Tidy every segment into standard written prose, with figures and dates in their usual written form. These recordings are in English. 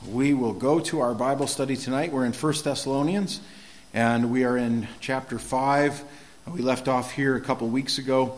We will go to our Bible study tonight. We're in 1 Thessalonians, and we are in chapter 5. We left off here a couple weeks ago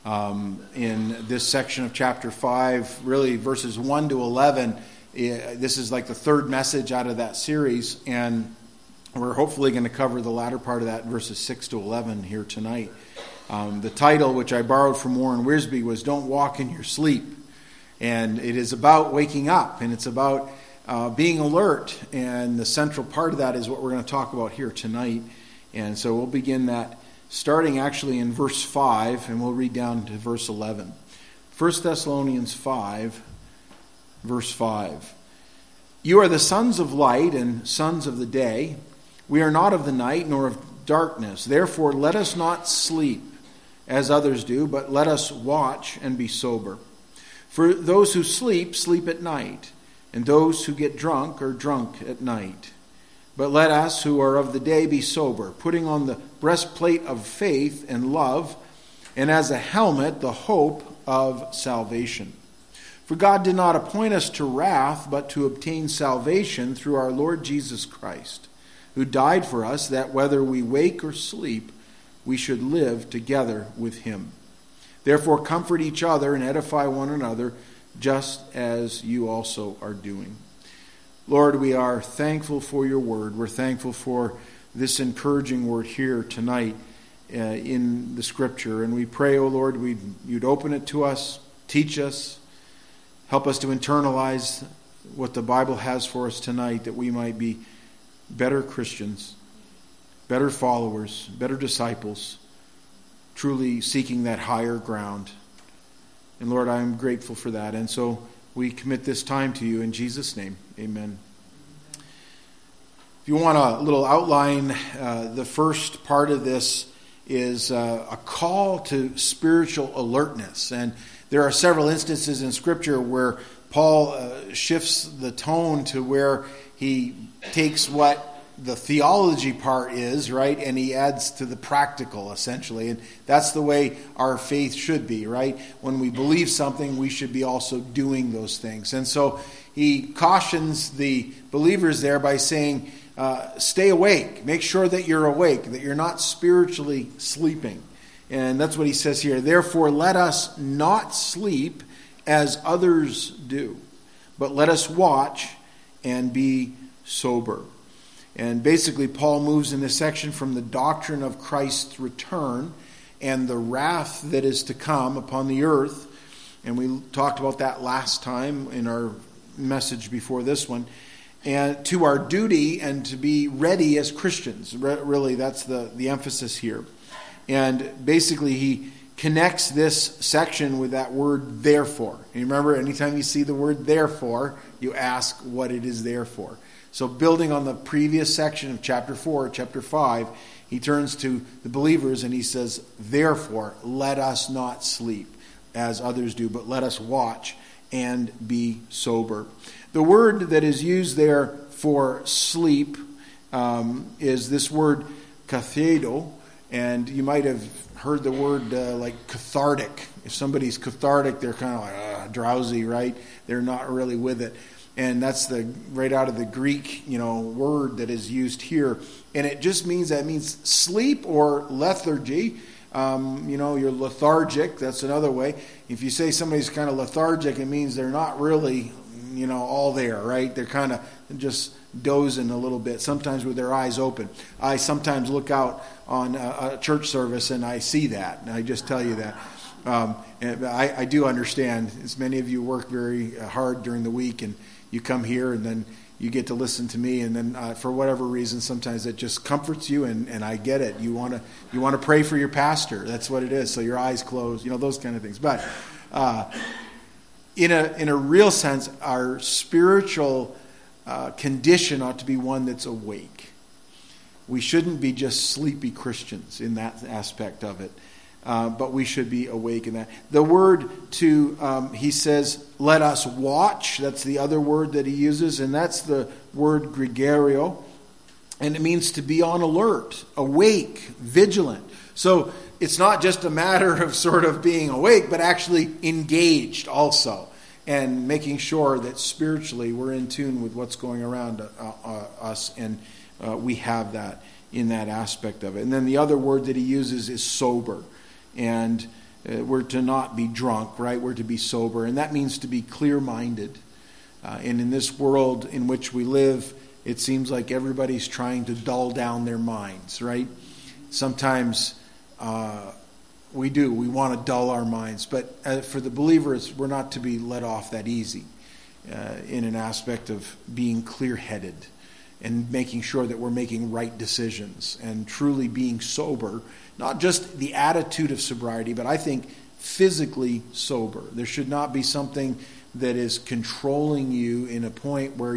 in this section of chapter 5, really verses 1 to 11. This is like the third message out of that series, and we're hopefully going to cover the latter part of that, verses 6 to 11 here tonight. The title, which I borrowed from Warren Wiersbe, was Don't Walk in Your Sleep. And it is about waking up, and it's about being alert, and the central part of that is what we're going to talk about here tonight. And so we'll begin that starting actually in verse 5, and we'll read down to verse 11. 1 Thessalonians 5, verse 5. You are the sons of light and sons of the day. We are not of the night nor of darkness. Therefore let us not sleep as others do, but let us watch and be sober. For those who sleep, sleep at night, and those who get drunk are drunk at night. But let us who are of the day be sober, putting on the breastplate of faith and love, and as a helmet the hope of salvation. For God did not appoint us to wrath, but to obtain salvation through our Lord Jesus Christ, who died for us, that whether we wake or sleep, we should live together with him. Therefore comfort each other and edify one another, just as you also are doing. Lord, we are thankful for your word. We're thankful for this encouraging word here tonight in the scripture. And we pray, O Lord, you'd open it to us, teach us, help us to internalize what the Bible has for us tonight, that we might be better Christians, better followers, better disciples, truly seeking that higher ground. And Lord, I am grateful for that. And so we commit this time to you in Jesus' name. Amen. If you want a little outline, the first part of this is a call to spiritual alertness. And there are several instances in Scripture where Paul shifts the tone to where he takes what the theology part is, right, and he adds to the practical, essentially. And that's the way our faith should be, right? When we believe something, we should be also doing those things. And so he cautions the believers there by saying, stay awake. Make sure that you're awake, that you're not spiritually sleeping. And that's what he says here. Therefore, let us not sleep as others do, but let us watch and be sober. And basically, Paul moves in this section from the doctrine of Christ's return and the wrath that is to come upon the earth. And we talked about that last time in our message before this one. And to our duty and to be ready as Christians. Really, that's the emphasis here. And basically, he connects this section with that word therefore. And remember, anytime you see the word therefore, you ask what it is there for. So building on the previous section of chapter 4, chapter 5, he turns to the believers and he says, therefore, let us not sleep as others do, but let us watch and be sober. The word that is used there for sleep is this word kathedo, and you might have heard the word like cathartic. If somebody's cathartic, they're kind of like drowsy, right? They're not really with it. And that's right out of the Greek, word that is used here. And it just means sleep or lethargy. You're lethargic. That's another way. If you say somebody's kind of lethargic, it means they're not really, all there, right? They're kind of just dozing a little bit, sometimes with their eyes open. I sometimes look out on a church service and I see that. And I just tell you that. And I do understand, as many of you work very hard during the week, and you come here and then you get to listen to me, and then for whatever reason, sometimes it just comforts you, and I get it. You want to pray for your pastor. That's what it is. So your eyes closed, those kind of things. But in a real sense, our spiritual condition ought to be one that's awake. We shouldn't be just sleepy Christians in that aspect of it. But we should be awake in that. The word he says, let us watch. That's the other word that he uses, and that's the word gregario. And it means to be on alert, awake, vigilant. So it's not just a matter of sort of being awake, but actually engaged also. and making sure that spiritually we're in tune with what's going around us, and we have that in that aspect of it. And then the other word that he uses is sober. And we're to not be drunk, right? We're to be sober. And that means to be clear-minded. And in this world in which we live, it seems like everybody's trying to dull down their minds, right? Sometimes we want to dull our minds. But for the believers, we're not to be let off that easy in an aspect of being clear-headed and making sure that we're making right decisions and truly being sober. Not just the attitude of sobriety, but I think physically sober. There should not be something that is controlling you in a point where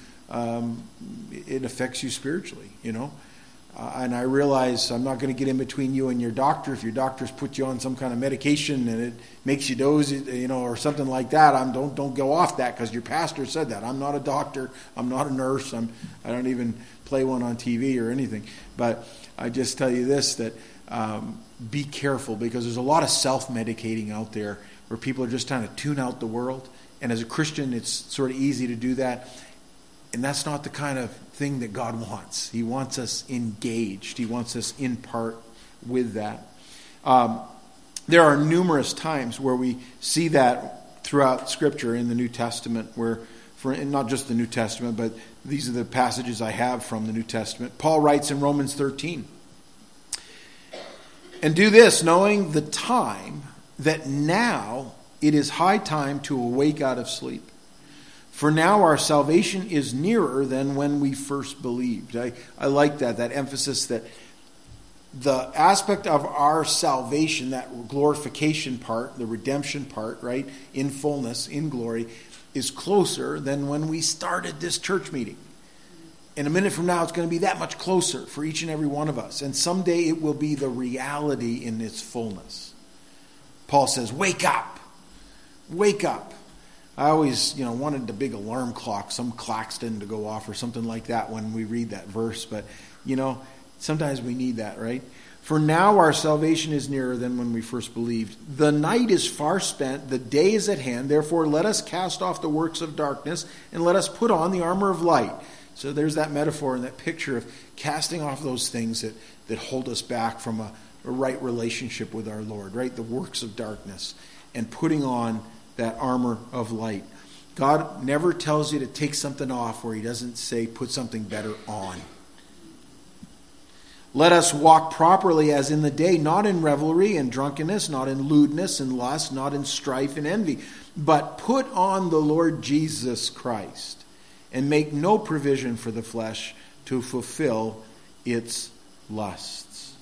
it affects you spiritually, and I realize I'm not going to get in between you and your doctor. If your doctor's put you on some kind of medication and it makes you doze, or something like that, don't go off that because your pastor said that. I'm not a doctor. I'm not a nurse. I don't even play one on TV or anything. But I just tell you this, that be careful, because there's a lot of self-medicating out there where people are just trying to tune out the world. And as a Christian, it's sort of easy to do that. And that's not the kind of thing that God wants. He wants us engaged. He wants us in part with that. There are numerous times where we see that throughout Scripture in the New Testament, and not just the New Testament, but these are the passages I have from the New Testament. Paul writes in Romans 13, "And do this, knowing the time, that now it is high time to awake out of sleep. For now our salvation is nearer than when we first believed." I like that emphasis, that the aspect of our salvation, that glorification part, the redemption part, right, in fullness, in glory, is closer than when we started this church meeting. In a minute from now, it's going to be that much closer for each and every one of us. And someday it will be the reality in its fullness. Paul says, wake up. Wake up. I always, wanted the big alarm clock, some Claxton to go off or something like that when we read that verse. But, sometimes we need that, right? "For now our salvation is nearer than when we first believed. The night is far spent, the day is at hand. Therefore let us cast off the works of darkness and let us put on the armor of light." So there's that metaphor and that picture of casting off those things that hold us back from a right relationship with our Lord, right? The works of darkness, and putting on that armor of light. God never tells you to take something off where he doesn't say put something better on. "Let us walk properly as in the day, not in revelry and drunkenness, not in lewdness and lust, not in strife and envy, but put on the Lord Jesus Christ, and make no provision for the flesh to fulfill its lusts."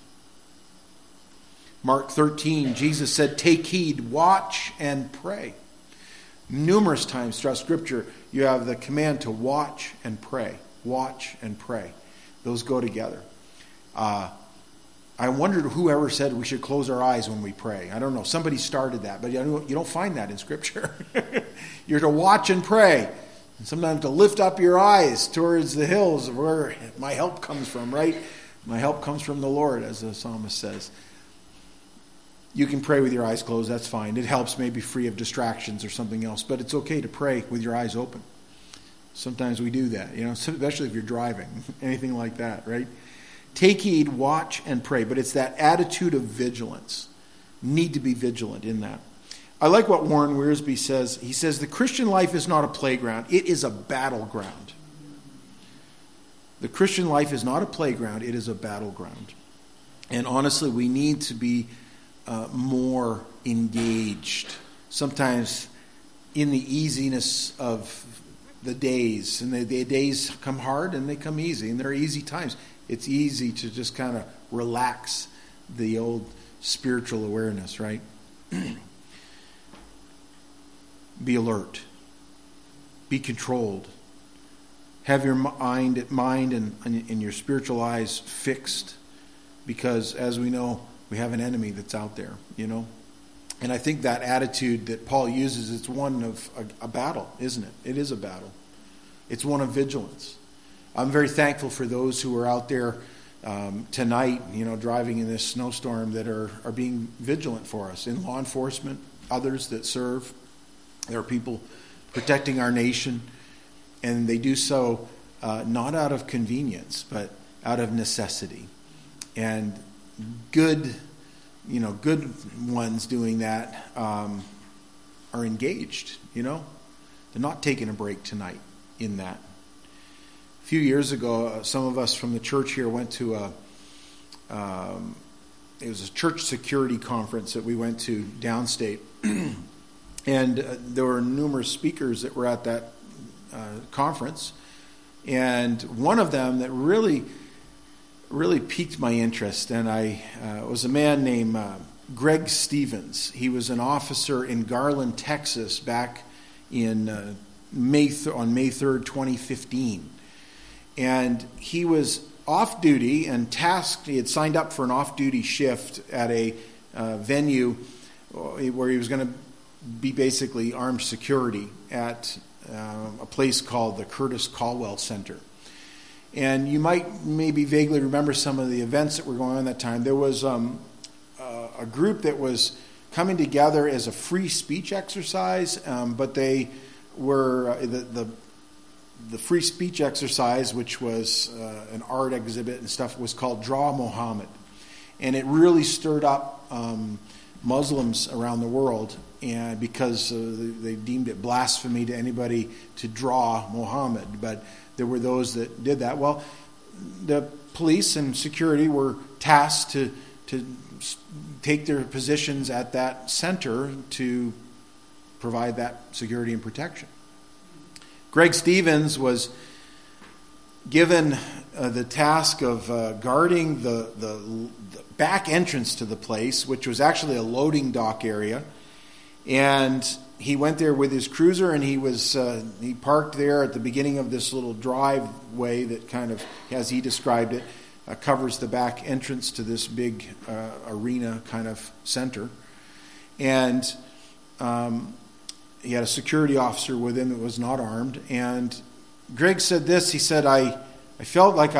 Mark 13, Jesus said, "Take heed, watch and pray." Numerous times throughout Scripture, you have the command to watch and pray. Watch and pray. Those go together. I wondered whoever said we should close our eyes when we pray. I don't know. Somebody started that, but you don't find that in Scripture. You're to watch and pray. And sometimes to lift up your eyes towards the hills where my help comes from, right? My help comes from the Lord, as the psalmist says. You can pray with your eyes closed, that's fine. It helps maybe free of distractions or something else, but it's okay to pray with your eyes open. Sometimes we do that, especially if you're driving, anything like that, right? Take heed, watch, and pray. But it's that attitude of vigilance. Need to be vigilant in that. I like what Warren Wiersbe says. He says, the Christian life is not a playground. It is a battleground. The Christian life is not a playground. It is a battleground. And honestly, we need to be more engaged. Sometimes in the easiness of the days. And the days come hard and they come easy. And there are easy times. It's easy to just kind of relax the old spiritual awareness, right? Be alert. Be controlled. Have your mind and your spiritual eyes fixed, because as we know, we have an enemy that's out there, And I think that attitude that Paul uses, it's one of a battle, isn't it? It is a battle. It's one of vigilance. I'm very thankful for those who are out there tonight, driving in this snowstorm, that are being vigilant for us in law enforcement, others that serve. There are people protecting our nation, and they do so not out of convenience, but out of necessity. And good ones doing that are engaged, They're not taking a break tonight in that. A few years ago, some of us from the church here went to it was a church security conference that we went to downstate. And there were numerous speakers that were at that conference. And one of them that really piqued my interest, and was a man named Greg Stevens. He was an officer in Garland, Texas, back in May 3rd, 2015. And he was off duty and tasked. He had signed up for an off-duty shift at a venue where he was going to be basically armed security at a place called the Curtis Caldwell Center. And you might maybe vaguely remember some of the events that were going on that time. There was a group that was coming together as a free speech exercise, but they were the free speech exercise, which was an art exhibit and stuff, was called Draw Muhammad. And it really stirred up Muslims around the world, and because they deemed it blasphemy to anybody to draw Muhammad. But there were those that did that. Well, the police and security were tasked to take their positions at that center to provide that security and protection. Greg Stevens was given the task of guarding the back entrance to the place, which was actually a loading dock area. And he went there with his cruiser, and he parked there at the beginning of this little driveway that kind of, as he described it, covers the back entrance to this big arena kind of center. And he had a security officer with him that was not armed. And Greg said this. He said, I felt like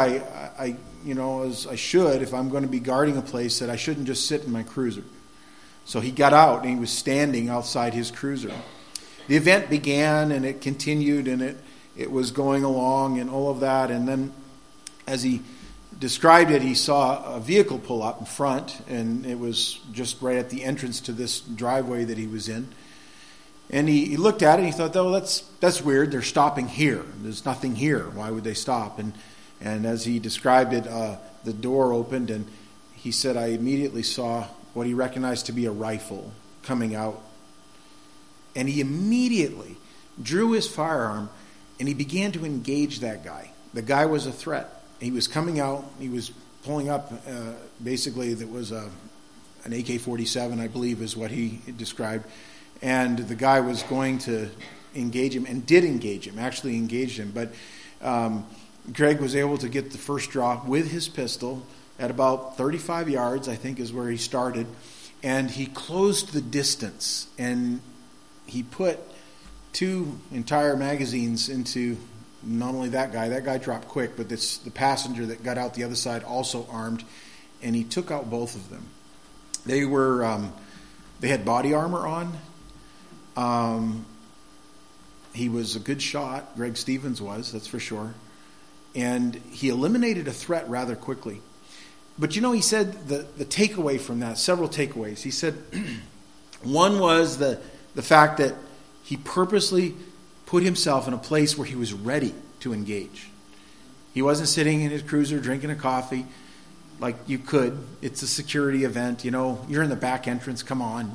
as I should, if I'm going to be guarding a place, that I shouldn't just sit in my cruiser. So he got out, and he was standing outside his cruiser. The event began, and it continued, and it was going along and all of that. And then as he described it, he saw a vehicle pull up in front, and it was just right at the entrance to this driveway that he was in. And he looked at it, and he thought, oh, that's weird. They're stopping here. There's nothing here. Why would they stop? And as he described it, the door opened, and he said, I immediately saw what he recognized to be a rifle coming out. And he immediately drew his firearm, and he began to engage that guy. The guy was a threat. He was coming out. He was pulling up, basically, that was an AK-47, I believe, is what he described. And the guy was going to engage him, and did engage him, actually engaged him. But Greg was able to get the first draw with his pistol at about 35 yards, I think, is where he started. And he closed the distance, and he put 2 entire magazines into not only that guy dropped quick, but the passenger that got out the other side, also armed, and he took out both of them. They had body armor on. He was a good shot, Greg Stevens was, that's for sure. And he eliminated a threat rather quickly. But he said the takeaway from that, several takeaways. He said one was the fact that he purposely put himself in a place where he was ready to engage. He wasn't sitting in his cruiser drinking a coffee like you could. It's a security event, You're in the back entrance, come on,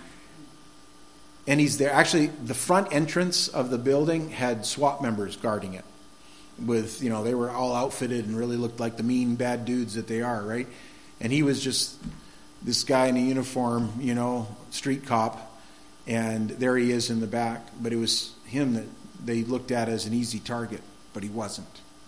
And he's there. Actually, the front entrance of the building had SWAT members guarding it. With, they were all outfitted and really looked like the mean, bad dudes that they are, right? And he was just this guy in a uniform, street cop, and there he is in the back. But it was him that they looked at as an easy target, but he wasn't.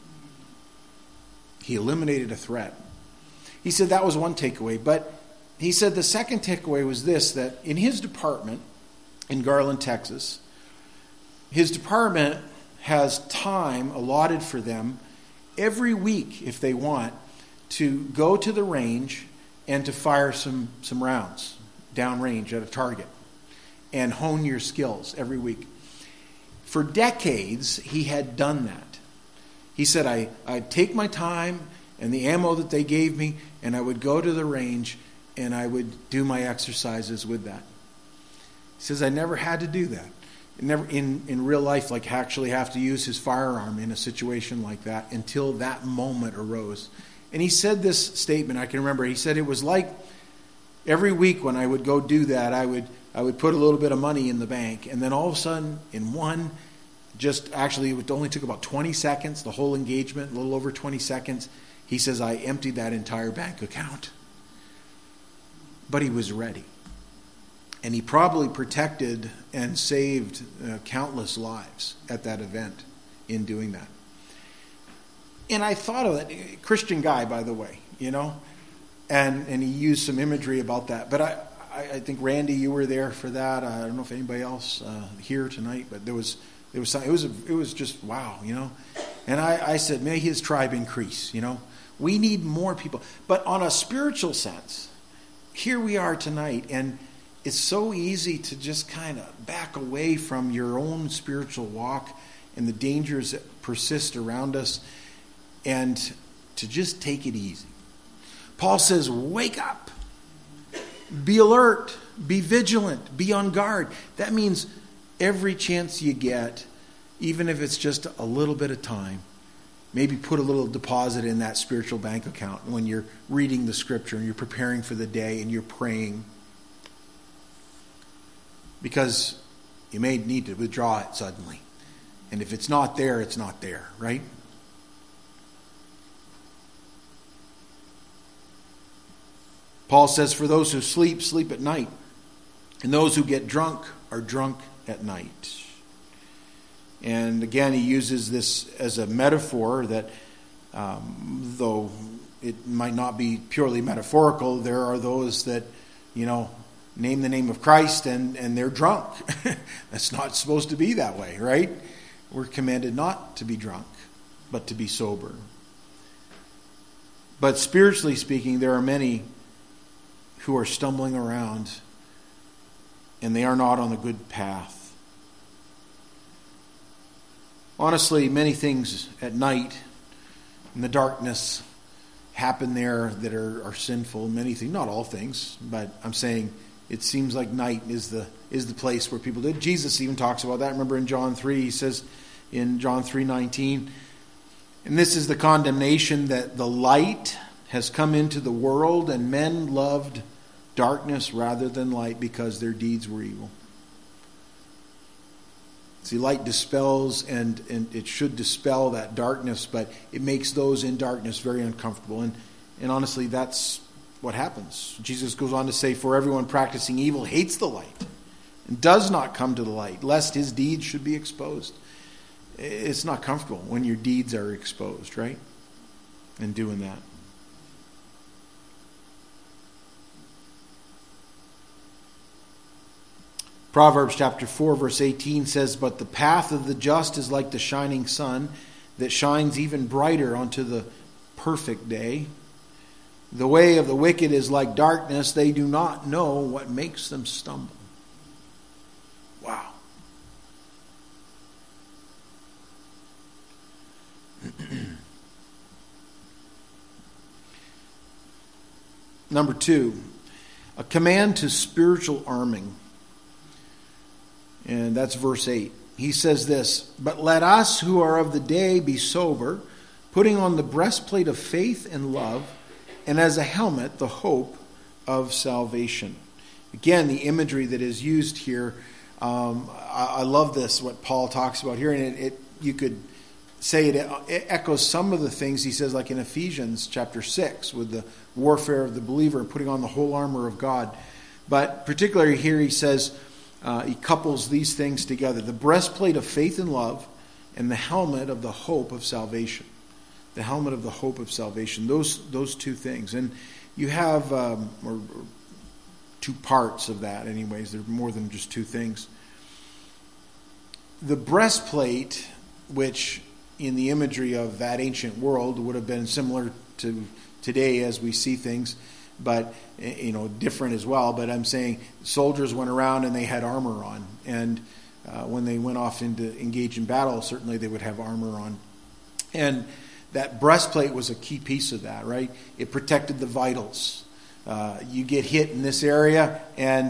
He eliminated a threat. He said that was one takeaway, but he said the second takeaway was this, that in his department in Garland, Texas, his department has time allotted for them every week, if they want, to go to the range and to fire some rounds downrange at a target. and hone your skills every week. For decades, he had done that. He said, I'd take my time and the ammo that they gave me, and I would go to the range, and I would do my exercises with that. He says, I never had to do that. Never in real life, like actually have to use his firearm in a situation like that until that moment arose. And he said this statement, I can remember. He said it was like every week when I would go do that, I would put a little bit of money in the bank, and then all of a sudden, in one, it only took about 20 seconds, the whole engagement, a little over 20 seconds. He says, I emptied that entire bank account. But he was ready. And he probably protected and saved countless lives at that event in doing that. And I thought of it, Christian guy, by the way, and he used some imagery about that. But I think, Randy, you were there for that. I don't know if anybody else here tonight, but there was something. It was just wow, And I said, may his tribe increase, We need more people. But on a spiritual sense, here we are tonight, and it's so easy to just kind of back away from your own spiritual walk and the dangers that persist around us, and to just take it easy. Paul says, wake up, be alert, be vigilant, be on guard. That means every chance you get, even if it's just a little bit of time, maybe put a little deposit in that spiritual bank account when you're reading the scripture and you're preparing for the day and you're praying. Because you may need to withdraw it suddenly. And if it's not there, it's not there, right? Paul says, for those who sleep, sleep at night. And those who get drunk are drunk at night. And again, he uses this as a metaphor that, though it might not be purely metaphorical, there are those that, name the name of Christ and they're drunk. That's not supposed to be that way, right? We're commanded not to be drunk, but to be sober. But spiritually speaking, there are many who are stumbling around and they are not on the good path. Honestly, many things at night in the darkness happen there that are sinful. Many things, not all things, but I'm saying it seems like night is the place where people did. Jesus even talks about that. Remember in John 3, he says in John 3:19, and this is the condemnation, that the light has come into the world, and men loved darkness rather than light because their deeds were evil. See, light dispels, and it should dispel that darkness, but it makes those in darkness very uncomfortable. And honestly, that's what happens. Jesus goes on to say, for everyone practicing evil hates the light and does not come to the light, lest his deeds should be exposed. It's not comfortable when your deeds are exposed, right? And doing that. Proverbs chapter 4, verse 18 says, but the path of the just is like the shining sun that shines even brighter unto the perfect day. The way of the wicked is like darkness. They do not know what makes them stumble. Wow. Number 2, a command to spiritual arming. And that's verse 8. He says this, but let us who are of the day be sober, putting on the breastplate of faith and love, and as a helmet, the hope of salvation. Again, the imagery that is used here, I love this, what Paul talks about here. And you could say it echoes some of the things he says, like in Ephesians chapter 6, with the warfare of the believer, putting on the whole armor of God. But particularly here he says, he couples these things together. The breastplate of faith and love, and the helmet of the hope of salvation. The helmet of the hope of salvation. Those two things. And you have or two parts of that anyways. There are more than just two things. The breastplate, which in the imagery of that ancient world would have been similar to today as we see things. but different as well. But I'm saying soldiers went around and they had armor on, and when they went off into engage in battle, certainly they would have armor on. And that breastplate was a key piece of that, right? It protected the vitals. You get hit in this area, and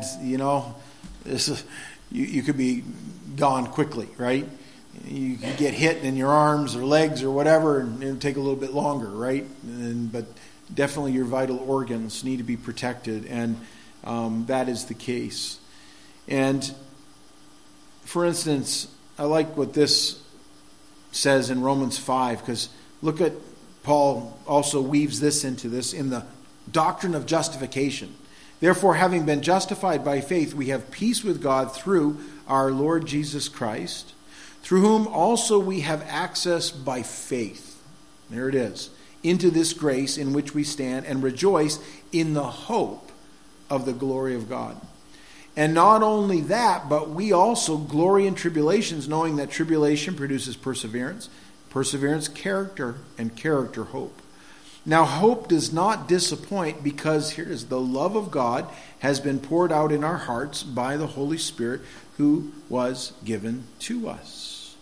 you could be gone quickly, right? You could get hit in your arms or legs or whatever, and it would take a little bit longer, right? But definitely your vital organs need to be protected, and that is the case. And for instance, I like what this says in Romans 5, because look at Paul also weaves this into this in the doctrine of justification. Therefore, having been justified by faith, we have peace with God through our Lord Jesus Christ, through whom also we have access by faith. There it is. Into this grace in which we stand and rejoice in the hope of the glory of God. And not only that, but we also glory in tribulations, knowing that tribulation produces perseverance, perseverance character, and character hope. Now hope does not disappoint, because here it is, the love of God has been poured out in our hearts by the Holy Spirit who was given to us.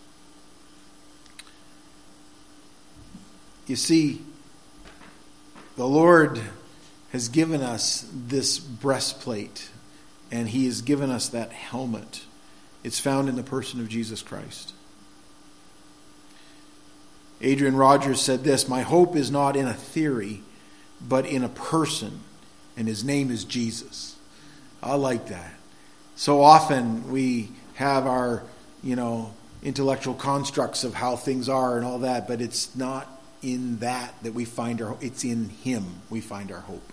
You see, the Lord has given us this breastplate, and He has given us that helmet. It's found in the person of Jesus Christ. Adrian Rogers said this: "My hope is not in a theory, but in a person, and His name is Jesus." I like that. So often we have our, intellectual constructs of how things are and all that, but it's not in that we find our hope. It's in Him we find our hope.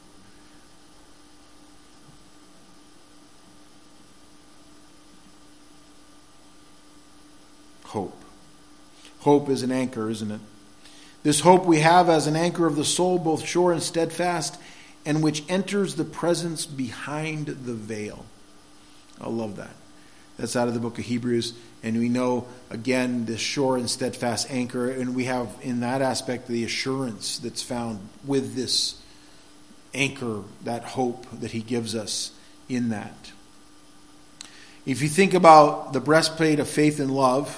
Hope. Hope is an anchor, isn't it? This hope we have as an anchor of the soul, both sure and steadfast, and which enters the presence behind the veil. I love that. That's out of the book of Hebrews. And we know, again, this sure and steadfast anchor. And we have, in that aspect, the assurance that's found with this anchor, that hope that He gives us in that. If you think about the breastplate of faith and love,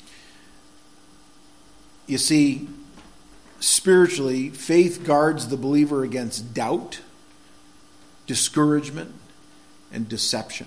you see, spiritually, faith guards the believer against doubt, discouragement, and deception.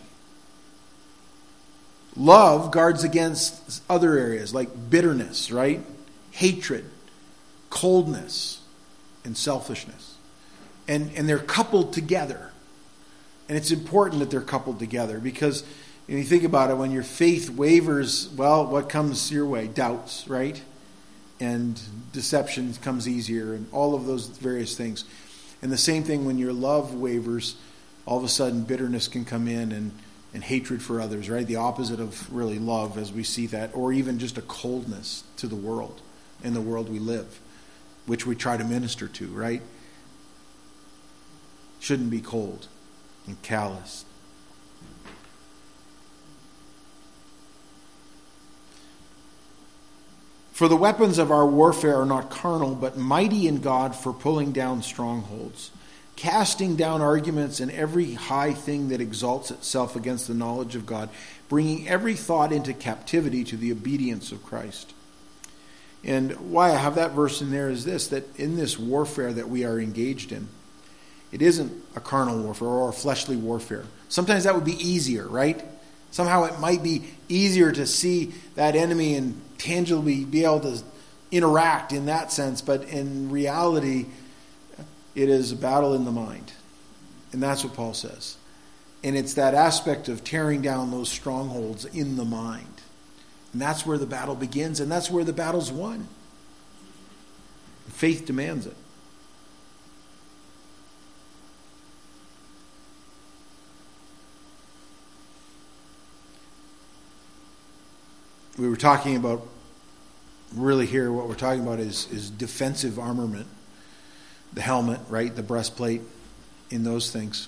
Love guards against other areas like bitterness, right? Hatred, coldness, and selfishness. And they're coupled together. And it's important that they're coupled together, because when you think about it, when your faith wavers, well, what comes your way? Doubts, right? And deception comes easier, and all of those various things. And the same thing when your love wavers, all of a sudden bitterness can come in, and hatred for others, right? The opposite of really love, as we see that, or even just a coldness to the world, in the world we live, which we try to minister to, right? Shouldn't be cold and callous. For the weapons of our warfare are not carnal, but mighty in God for pulling down strongholds, casting down arguments and every high thing that exalts itself against the knowledge of God, bringing every thought into captivity to the obedience of Christ. And why I have that verse in there is this, that in this warfare that we are engaged in, it isn't a carnal warfare or a fleshly warfare. Sometimes that would be easier, right? Somehow it might be easier to see that enemy and tangibly be able to interact in that sense, but in reality, it is a battle in the mind. And that's what Paul says. And it's that aspect of tearing down those strongholds in the mind. And that's where the battle begins, and that's where the battle's won. Faith demands it. We were talking about, really here, what we're talking about is defensive armament. The helmet, right? The breastplate, in those things.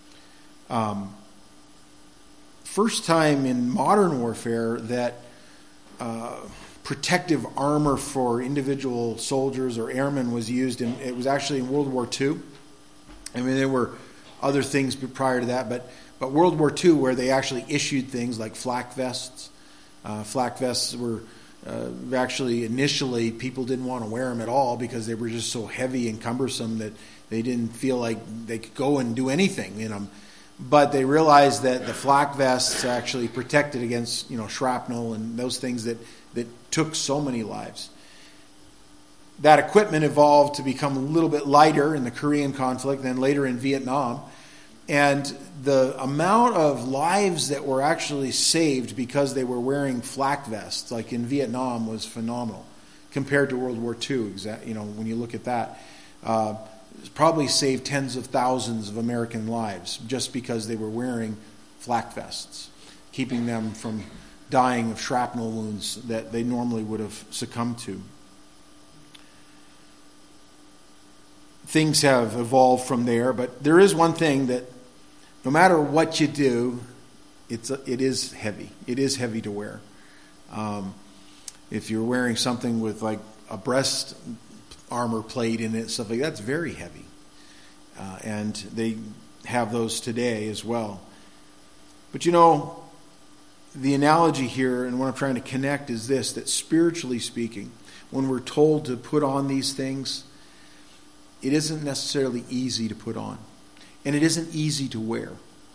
First time in modern warfare that protective armor for individual soldiers or airmen was used, it was actually in World War II. I mean, there were other things prior to that, but World War II, where they actually issued things like flak vests. Flak vests were actually initially people didn't want to wear them at all because they were just so heavy and cumbersome that they didn't feel like they could go and do anything in them. But they realized that the flak vests actually protected against, shrapnel and those things that took so many lives. That equipment evolved to become a little bit lighter in the Korean conflict, then later in Vietnam. And the amount of lives that were actually saved because they were wearing flak vests, like in Vietnam, was phenomenal compared to World War II. When you look at that, probably saved tens of thousands of American lives just because they were wearing flak vests, keeping them from dying of shrapnel wounds that they normally would have succumbed to. Things have evolved from there, but there is one thing that no matter what you do, it is heavy. It is heavy to wear. If you're wearing something with like a breast armor plate in it, stuff like that, it's very heavy. And they have those today as well. But the analogy here, and what I'm trying to connect is this, that spiritually speaking, when we're told to put on these things, it isn't necessarily easy to put on. And it isn't easy to wear.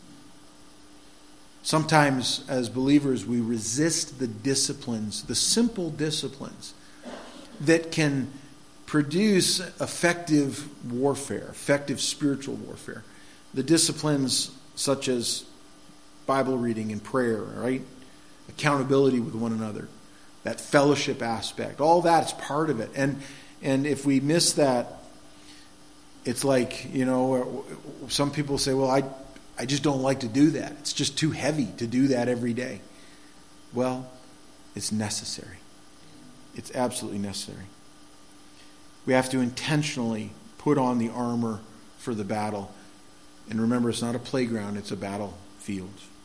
Sometimes, as believers, we resist the disciplines, the simple disciplines, that can produce effective warfare, effective spiritual warfare. The disciplines such as Bible reading and prayer, right? Accountability with one another, that fellowship aspect, all that's part of it. And if we miss that, it's like, some people say, well, I just don't like to do that. It's just too heavy to do that every day. Well, it's necessary. It's absolutely necessary. We have to intentionally put on the armor for the battle. And remember, it's not a playground, it's a battlefield.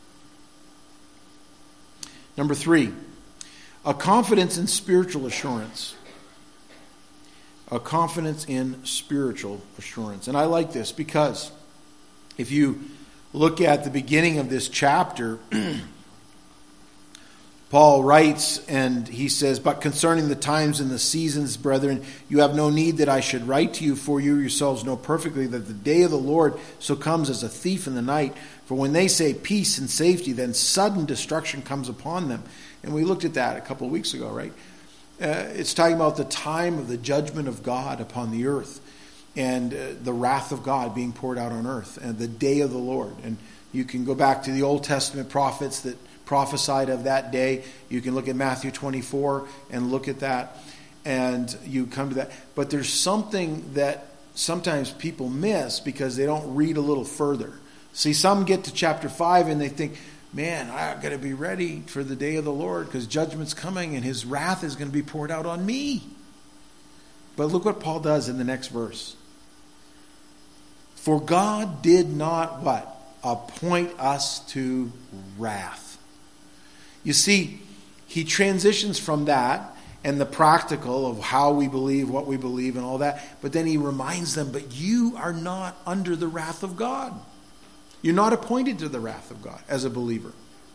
Number 3, a confidence in spiritual assurance. A confidence in spiritual assurance. And I like this because if you look at the beginning of this chapter, Paul writes and he says, "But concerning the times and the seasons, brethren, you have no need that I should write to you, for you yourselves know perfectly that the day of the Lord so comes as a thief in the night. For when they say peace and safety, then sudden destruction comes upon them." And we looked at that a couple of weeks ago, right? It's talking about the time of the judgment of God upon the earth and the wrath of God being poured out on earth and the day of the Lord. And you can go back to the Old Testament prophets that prophesied of that day. You can look at Matthew 24 and look at that, and you come to that. But there's something that sometimes people miss because they don't read a little further. See, some get to chapter 5 and they think, man, I've got to be ready for the day of the Lord because judgment's coming and his wrath is going to be poured out on me. But look what Paul does in the next verse. For God did not what? Appoint us to wrath. You see, he transitions from that and the practical of how we believe, what we believe and all that. But then he reminds them, but you are not under the wrath of God. You're not appointed to the wrath of God as a believer.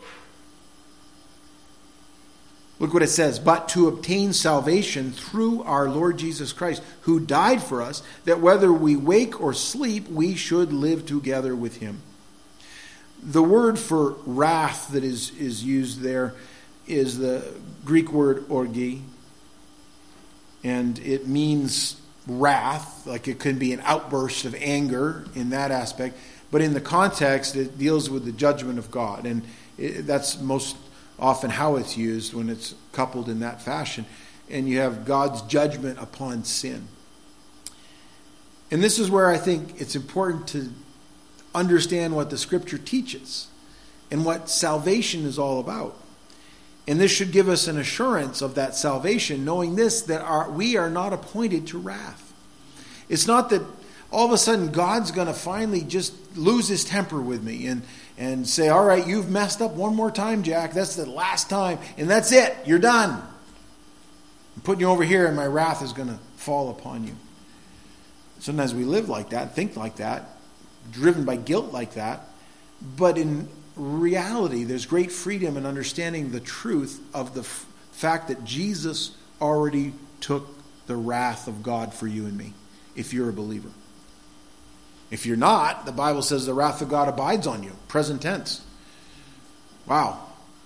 Look what it says. But to obtain salvation through our Lord Jesus Christ, who died for us, that whether we wake or sleep, we should live together with him. The word for wrath that is used there is the Greek word orgi. And it means wrath, like it can be an outburst of anger in that aspect. But in the context, it deals with the judgment of God. And that's most often how it's used when it's coupled in that fashion. And you have God's judgment upon sin. And this is where I think it's important to understand what the Scripture teaches and what salvation is all about. And this should give us an assurance of that salvation, knowing this, that we are not appointed to wrath. It's not that all of a sudden God's going to finally just lose his temper with me and say, all right, you've messed up one more time, Jack. That's the last time. And that's it. You're done. I'm putting you over here and my wrath is going to fall upon you. Sometimes we live like that, think like that, driven by guilt like that. But in reality, there's great freedom in understanding the truth of the fact that Jesus already took the wrath of God for you and me, if you're a believer. If you're not, the Bible says the wrath of God abides on you. Present tense. Wow.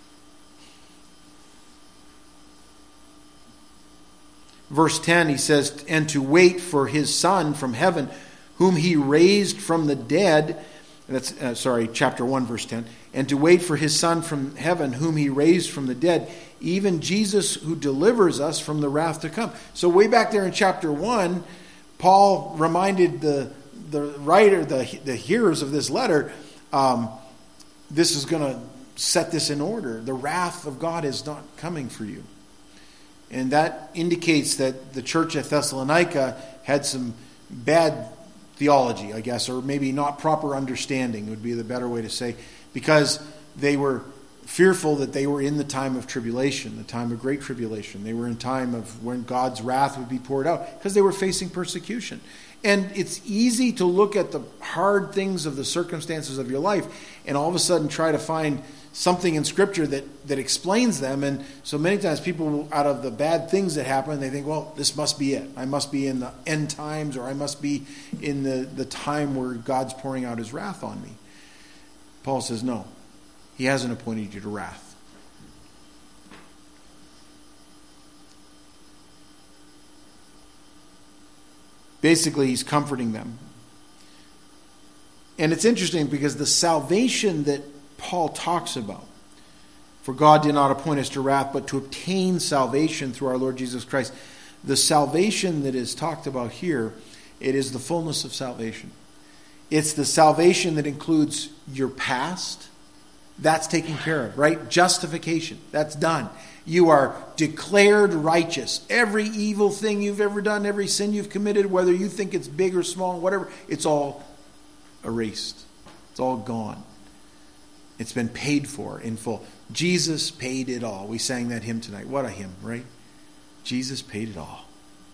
Verse 10, he says, and to wait for his Son from heaven, whom he raised from the dead. That's chapter 1, verse 10. And to wait for his Son from heaven, whom he raised from the dead, even Jesus who delivers us from the wrath to come. So way back there in chapter 1, Paul reminded the writer, the hearers of this letter, this is going to set this in order. The wrath of God is not coming for you. And that indicates that the church at Thessalonica had some bad theology, I guess, or maybe not proper understanding would be the better way to say, because they were fearful that they were in the time of tribulation, the time of great tribulation. They were in time of when God's wrath would be poured out, because they were facing persecution. And it's easy to look at the hard things of the circumstances of your life and all of a sudden try to find something in Scripture that explains them. And so many times people, out of the bad things that happen, they think, well, this must be it. I must be in the end times, or I must be in the time where God's pouring out his wrath on me. Paul says, no, he hasn't appointed you to wrath. Basically, he's comforting them. And it's interesting because the salvation that Paul talks about, for God did not appoint us to wrath, but to obtain salvation through our Lord Jesus Christ. The salvation that is talked about here, it is the fullness of salvation. It's the salvation that includes your past. That's taken care of, right? Justification, that's done. You are declared righteous. Every evil thing you've ever done, every sin you've committed, whether you think it's big or small, whatever, it's all erased. It's all gone. It's been paid for in full. Jesus paid it all. We sang that hymn tonight. What a hymn, right? Jesus paid it all.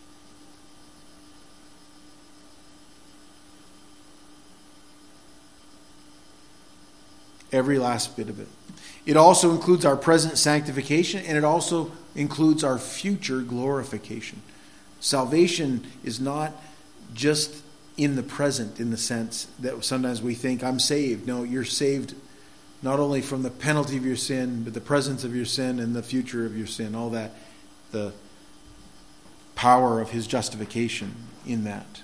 Every last bit of it. It also includes our present sanctification, and it also includes our future glorification. Salvation is not just in the present, in the sense that sometimes we think, I'm saved. No, you're saved not only from the penalty of your sin, but the presence of your sin and the future of your sin. All that, the power of his justification in that.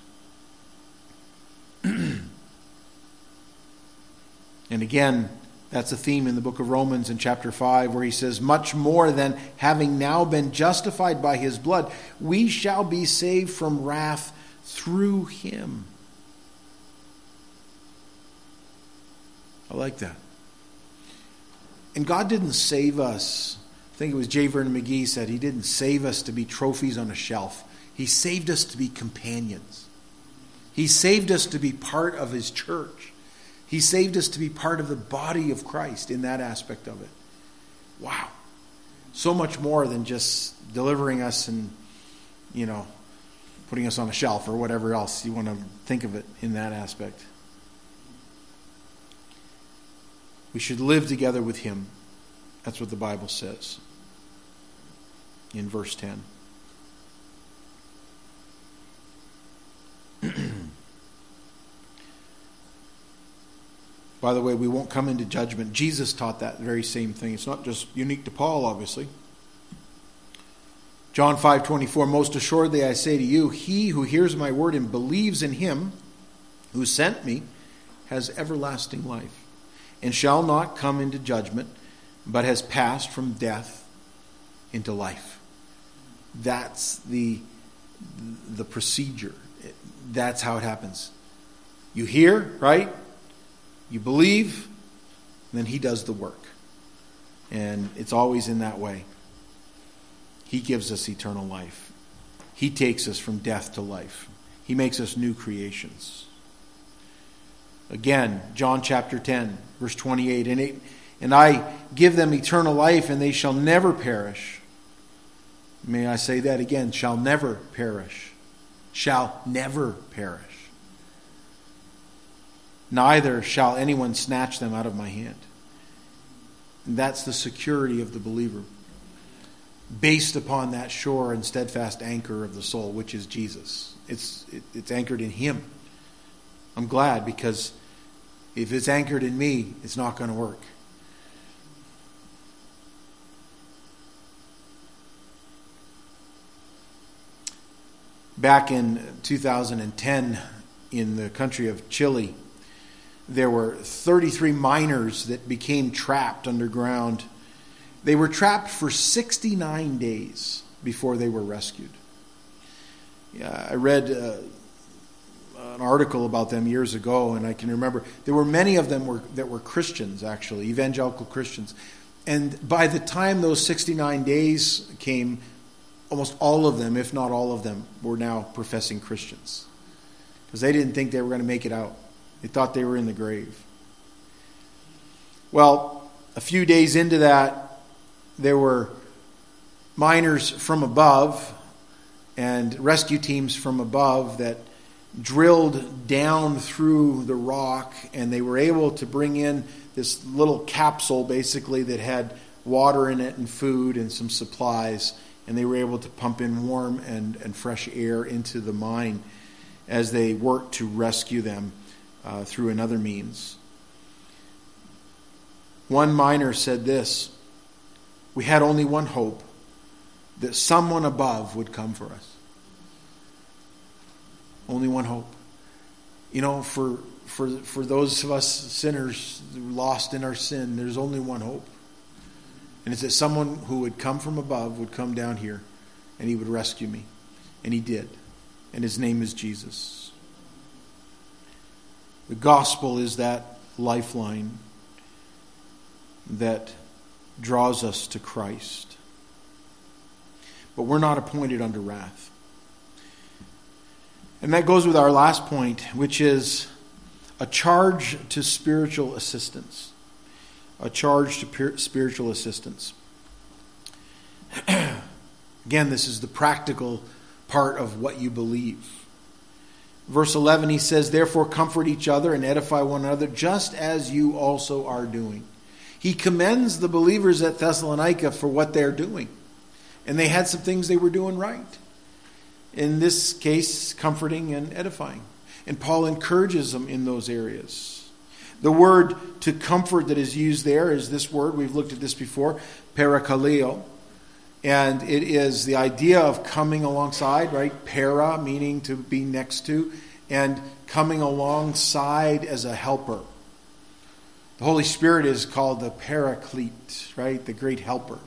And again, that's a theme in the book of Romans in chapter 5, where he says, much more than having now been justified by his blood, we shall be saved from wrath through him. I like that. And God didn't save us. I think it was J. Vernon McGee said, he didn't save us to be trophies on a shelf. He saved us to be companions. He saved us to be part of his church. He saved us to be part of the body of Christ in that aspect of it. Wow. So much more than just delivering us and, putting us on a shelf or whatever else you want to think of it in that aspect. We should live together with him. That's what the Bible says in verse 10. By the way, we won't come into judgment. Jesus taught that very same thing. It's not just unique to Paul, obviously. John 5:24, most assuredly I say to you, he who hears my word and believes in him who sent me has everlasting life, and shall not come into judgment, but has passed from death into life. That's the procedure. That's how it happens. You hear, right? You believe, then he does the work. And it's always in that way. He gives us eternal life. He takes us from death to life. He makes us new creations. Again, John chapter 10, verse 28. And I give them eternal life, and they shall never perish. May I say that again? Shall never perish. Shall never perish. neither shall anyone snatch them out of my hand. And that's the security of the believer, based upon that sure and steadfast anchor of the soul, which is Jesus. It's anchored in Him. I'm glad, because if it's anchored in me, it's not going to work. Back in 2010, in the country of Chile, there were 33 miners that became trapped underground. They were trapped for 69 days before they were rescued. I read an article about them years ago, and I can remember there were many of them that were Christians, actually, evangelical Christians. And by the time those 69 days came, almost all of them, if not all of them, were now professing Christians, because they didn't think they were going to make it out. They thought they were in the grave. Well, a few days into that, there were miners from above and rescue teams from above that drilled down through the rock, and they were able to bring in this little capsule, basically, that had water in it and food and some supplies, and they were able to pump in warm and fresh air into the mine as they worked to rescue them through another means. One miner said this: "We had only one hope, that someone above would come for us." Only one hope. You know, for those of us sinners lost in our sin, there's only one hope. And it's that someone who would come from above would come down here and He would rescue me. And He did. And His name is Jesus. The gospel is that lifeline that draws us to Christ. But we're not appointed unto wrath. And that goes with our last point, which is a charge to spiritual assistance. A charge to spiritual assistance. Again, this is the practical part of what you believe. Verse 11, he says, "Therefore comfort each other and edify one another, just as you also are doing." He commends the believers at Thessalonica for what they're doing. And they had some things they were doing right. In this case, comforting and edifying. And Paul encourages them in those areas. The word to comfort that is used there is this word, we've looked at this before, parakaleo. And it is the idea of coming alongside, right? Para, meaning to be next to, and coming alongside as a helper. The Holy Spirit is called the Paraclete, right? The great helper.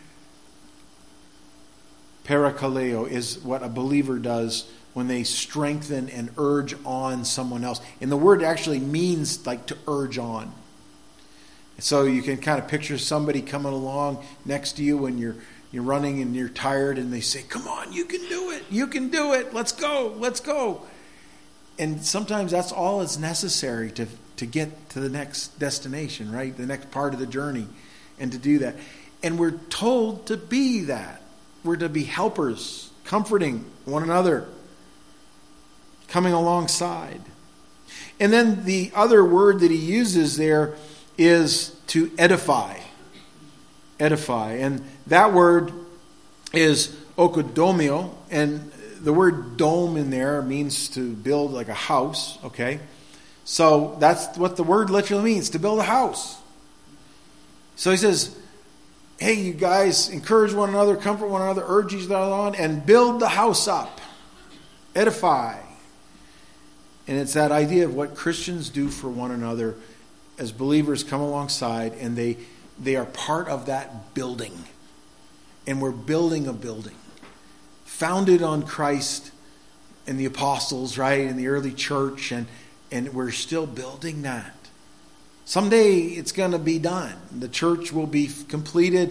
Parakaleo is what a believer does when they strengthen and urge on someone else. And the word actually means like to urge on. So you can kind of picture somebody coming along next to you when you're running and you're tired, and they say, "Come on, you can do it. You can do it. Let's go. Let's go." And sometimes that's all that's necessary to get to the next destination, right? The next part of the journey, and to do that. And we're told to be that. We're to be helpers, comforting one another, coming alongside. And then the other word that he uses there is to edify. Edify. And that word is oikodomio. And the word dome in there means to build like a house. Okay. So that's what the word literally means, to build a house. So he says, hey, you guys, encourage one another, comfort one another, urge each other on, and build the house up. Edify. And it's that idea of what Christians do for one another as believers come alongside, and they are part of that building. And we're building a building founded on Christ and the apostles, right, in the early church, and we're still building that. Someday it's going to be done. The church will be completed.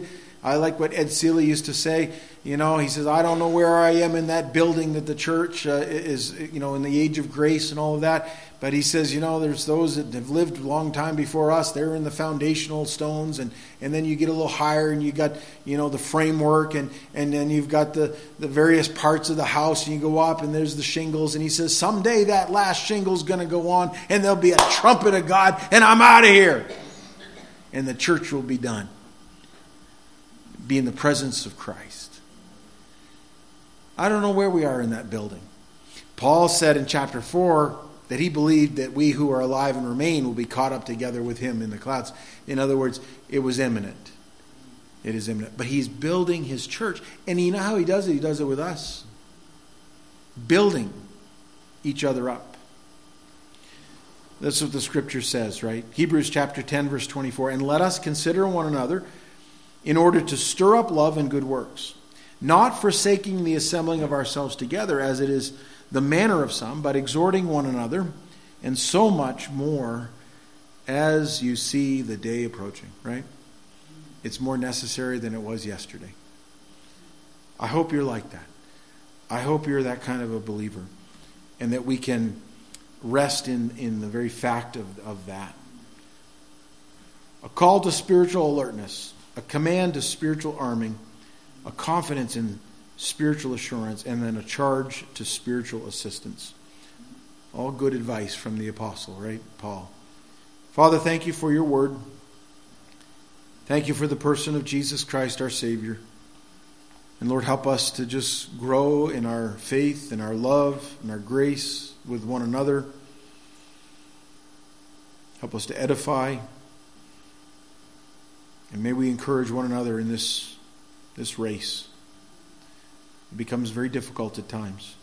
I like what Ed Seeley used to say. He says, I don't know where I am in that building that the church is, in the age of grace and all of that. But he says, there's those that have lived a long time before us. They're in the foundational stones. And then you get a little higher and you got, the framework. And then you've got the various parts of the house. And you go up and there's the shingles. And he says, someday that last shingle's going to go on. And there'll be a trumpet of God. And I'm out of here. And the church will be done. Be in the presence of Christ. I don't know where we are in that building. Paul said in chapter 4 that he believed that we who are alive and remain will be caught up together with him in the clouds. In other words, it was imminent. It is imminent. But he's building his church. And you know how he does it? He does it with us. Building each other up. That's what the scripture says, right? Hebrews chapter 10, verse 24. And let us consider one another in order to stir up love and good works, not forsaking the assembling of ourselves together, as it is the manner of some, but exhorting one another, and so much more as you see the day approaching, right? It's more necessary than it was yesterday. I hope you're like that. I hope you're that kind of a believer, and that we can rest in the very fact of that. A call to spiritual alertness, a command to spiritual arming, a confidence in spiritual assurance, and then a charge to spiritual assistance. All good advice from the apostle, right, Paul? Father, thank you for your word. Thank you for the person of Jesus Christ, our Savior. And Lord, help us to just grow in our faith and our love and our grace with one another. Help us to edify. And may we encourage one another in this race. It becomes very difficult at times.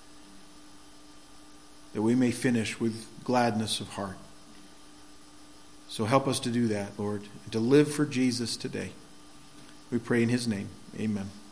That we may finish with gladness of heart. So help us to do that, Lord, and to live for Jesus today. We pray in his name. Amen.